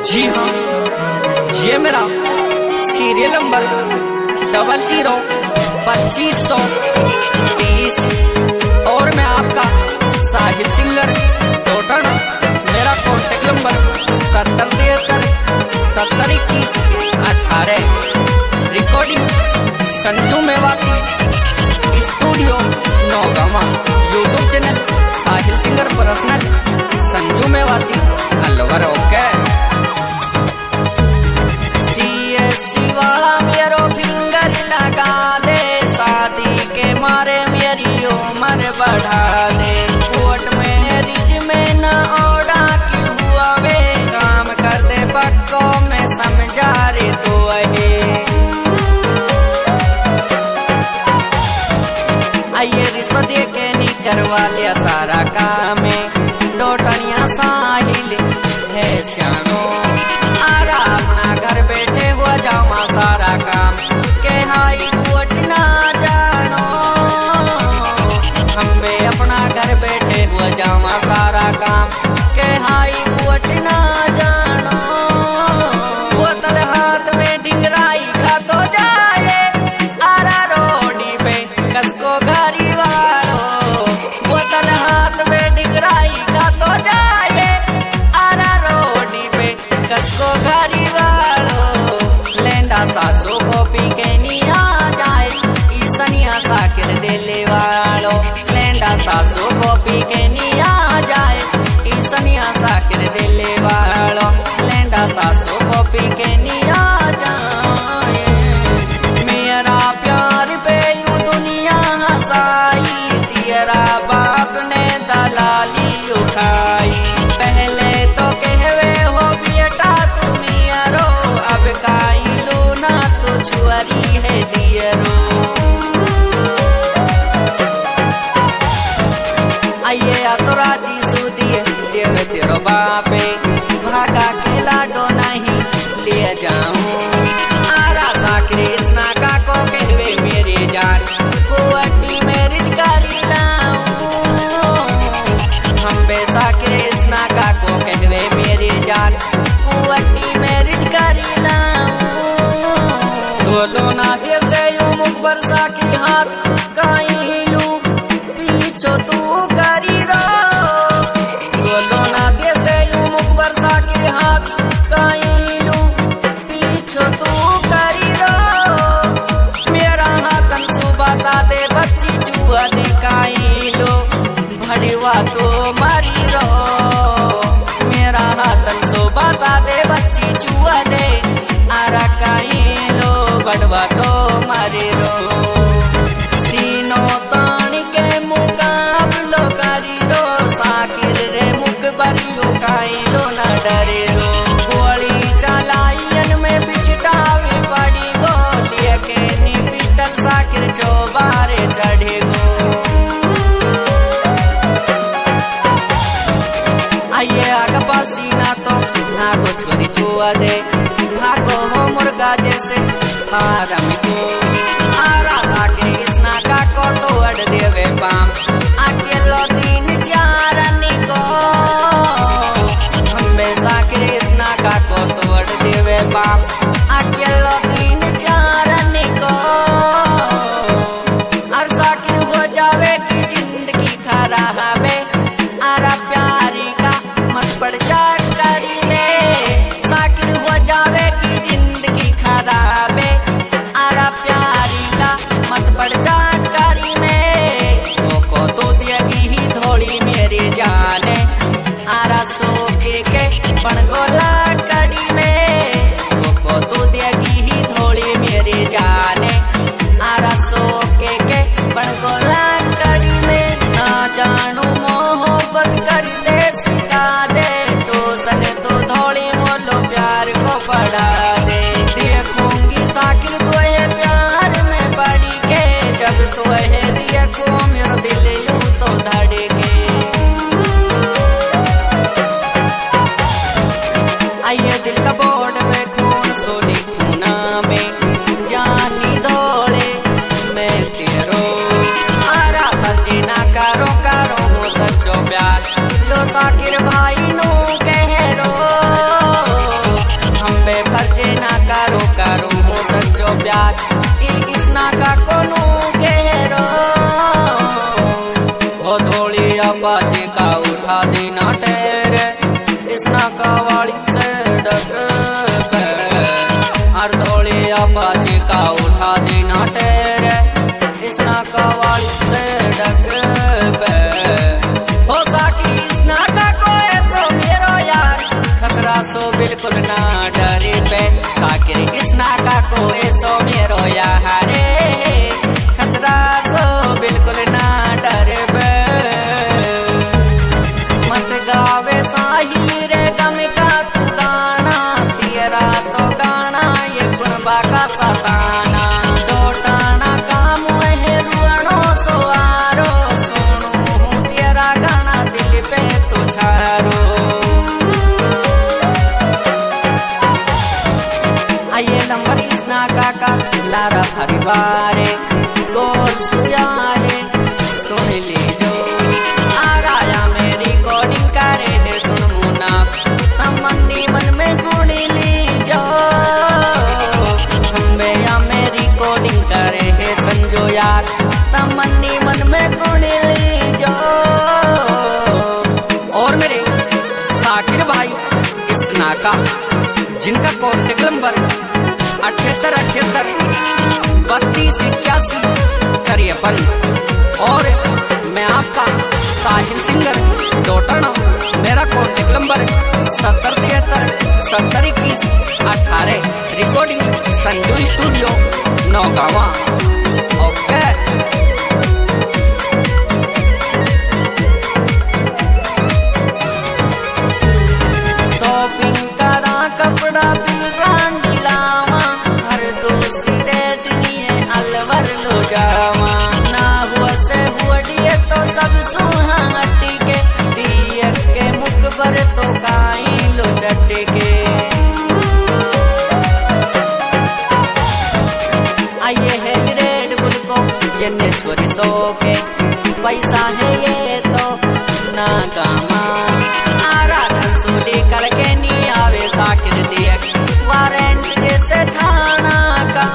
जी हाँ, ये मेरा सीरियल नंबर 002530 और मैं आपका साहिल सिंगर टोटल। मेरा contact number 7073 7021 18। Recording Sanju Mewati studio Naugawa. YouTube channel Sahil singer personal Sanju Mewati Alwar. Okay CSC वाला मेरो फिंगर लगा दे, शादी के मारे मेरी उम्र बढ़ा दे। कोर्ट में रिज में न ओढ़ा की हुआ वे, काम कर दे पक्को में समझा रे तो है। आइए रिश्वत ये के नहीं करवा लिया सारा काम है। टोटनिया साहिल है श्यानो, आरा अपना घर बैठे हुआ जाओ सारा काम के हाई कोट ना जानो। हम बे अपना घर बैठे हुआ जाओ सारा काम के हाई कोट ना जानो। बोतल हाथ में डिंगराई खा तो जाए, आरा रोडी पे कसको घरी वालो। बोतल हाथ में डिंगराई खा तो जाए, आरा रोडी पे कसको घरी वालो। लेंडा सासू को पी के नहीं आ जाए, ईसनिया साकिर दिले वालो। लेंडा सासू को पी के नहीं आ जाए, ईसनिया साकिर दिले वालो। लेंडा सासू को पी के नहीं आ जाए। मेरा प्यार पे यूं दुनिया हंसाई, तेरा बाप ने दलाली उठाई। पहले तो कहवे हो बेटा तुम यारो, अब काई लो ना तो छुआरी है दियरो। आइए आ तो राजी सूदिए देव तेरो बापे, भागा के लाडो नहीं ले जाऊं। आरा सा कृष्णा का को कहवे मेरे जान, कुवटी में रिजकारी लाऊं। हम बेसा कृष्णा का को कहवे मेरे जान, कुवटी में रिजकारी लाऊं। बोलो ना देव से यूं मुख बरसा की हाथ कहीं लू, पीछो तू करी रो। बोलो ना देव से यूं मुख बरसा की हाथ कहीं लू, पीछो तू करी रो। मेरा हाथन सुबता दे बच्ची चुआ दे काई लो, भड़वा तो मारी रो। मेरा हाथन सुबता दे बच्ची चुआ दे, आरा काई लो भड़वा तो मारी रो। सीनो तानी के मुकाबलो करी रो, साकिर रे मुख बरियो काई लो न डरे रो। गोली चलाइयन में बिछटावे पड़ी गोली के नी पिस्टल साकिर चौबारे चढ़े गो। आइए आग पसीना तो ना को छोरी छुआ दे, भागो हो मुर्गा जैसे फारम को। आरा साके कृष्णा का को तो अड़ देवे पाम, अकेलो दिन चारनी को। हम बेसा कृष्णा का को तो अड़ देवे पाम, अकेलो दिन चारनी को। और साकिर हो जावे की जिंदगी खराब है, आरा प्यारी का मत पड़ जा करी में। साकिर हो जावे की जिंदगी खराब है, आरा प्यारी का मत पड़ जा करी में। को तो देगी ही धोली मेरी जाने, आरा सो के पणगोला कड़ी में। को तो देगी ही धोली मेरी जाने, आरा सो के पणगोला कड़ी में। ना जानू मोहब्बत कर दे सिखा दे, टोसन तो धोली मोलो प्यार को पढ़ा दे। देखूंगी साकिर तो है प्यार में पड़ी के, जब तो है देखो मेरा दिल यूं तो धड़के। आइए दिल का बोर्ड पे खून सोली खूना में, जानी दौड़े मैं तेरो। आरा फर्जी ना करो करो हूँ सच्चो प्यार, लो साकिर भाई नो कह रो। कवाली से डग पे अर्धोले अपाची का उठा देना टेरे इसना कवाली से डग पे हो साकी इसना का कोई सो मेरो यार खतरा सो बिल्कुल ना डरे पे साकिर इसना का कोई सो मेरो यार खतरा सो बिल्कुल ना डरे पे मत गावे साहिल रे गम का तू गाना तेरा तो गाना ये गुणबा का सताना दोटाना काम है रुआनो सवारो सुनू हूँ तेरा गाना दिल पे तुझारो आइए नंबर इसना काका लारा परिवारे गोल सुया है सुन लीजो आराया में रिकॉर्डिंग करे है सुन मुना तमन्नी मन में गुण लीजो हम्बे या में रिकॉर्डिंग करे है संजो यार तमन्नी मन में गुण लीजो और मेरे साकिर भाई इसना का जिनका कॉन्टेक्ट नंबर 78783281 और मैं आपका साहिल सिंगर डोटाना मेरा contact number 7073702118 recording Sanju studio Naugawa okay shopping करा कपड़ा भी ब्रांडी लावा हर दोषी रे दिए अलवर लो जावा ना हुआ से हुआ दिए तो सब सुहा हटी के दिए के मुकबर तो काई लो चट्टे के आइए है रेड बुल को ये नेश्वरी सो के पैसा है ये तो ना कामा आराधन सूली करके नी आवे साकिर दिए वारंट जैसे थाना का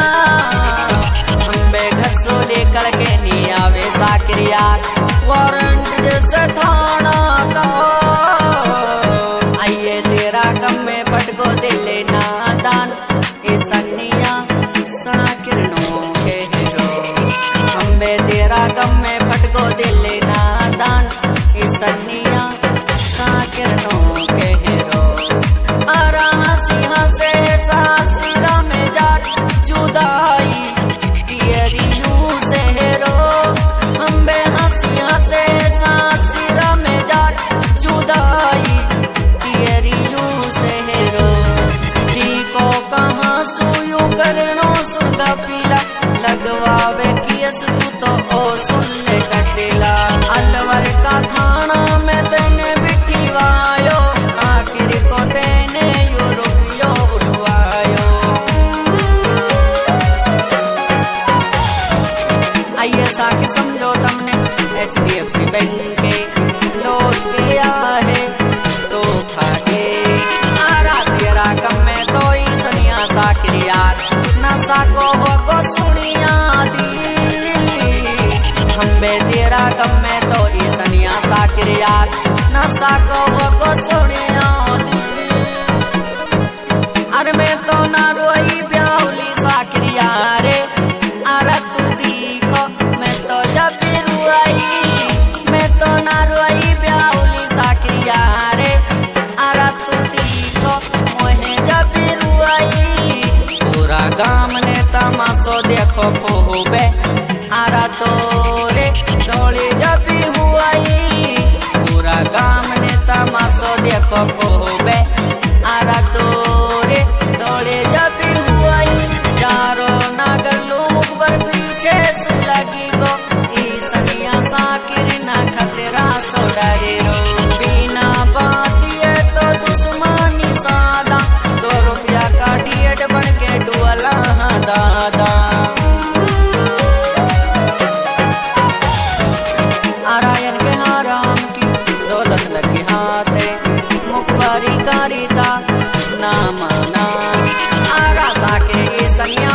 हम्बे घर सूली करके नी आवे साकिर यार वारंट जैसे थाना का आइए तेरा गम में पटको दिल नादान ए सन्निया साकिर नो के हीरो हम्बे तेरा गम में पटको दिल नादान ए सन्निया साकिर नो के हीरो आरा हंसी हंसे सासिरा में जाट जुदाई तेरी यू से हीरो हम्बे हंसी हंसे सासिरा में जाट जुदाई तेरी यू से हीरो सीको कहाँ सुयू करनो सुनगा पीला लगवावे कियस तू तो ओ सुन ले कटिला अलवर का थाना में तेने बिठवायो आखिर को तेने यो रुपयो उठवायो आइए साकी समझो तुमने HDFC बैंक के लौट के आहे तो खाके आरा तेरा गम में तो ही सनिया साकिर यार नशा को हो को सुनिया दी हम्बे तेरा गम में तो ही सनिया साकिर यार नशा को हो को सुनिया दी अरे मैं तो ना रोई ब्याहुली साकिर यारे अरे तू देखो मैं तो जब भी रुआई मैं तो ना रोई ब्याहुली साकिर यारे अरे तू देखो मोहे जब भी रुआई पूरा गाम ने तमाशो देखो खूबे आरा तोरे डोली जब भी हुआई पूरा गाम ने तमाशो देखो खूबे आरा तोरे डोली जब भी हुआई चारो नागर लोग बर पीछे सुलगी गो ई सनिया साकिर ना खतरा सो डरे रो बिना बातिए तो दुश्मनी सादा 2 रुपया का डिएड बन के डुअला दादा आरायन के हाराम की दौलत लगी हाथे मुखबारी कारिता ना माना आरा साके ये सनिया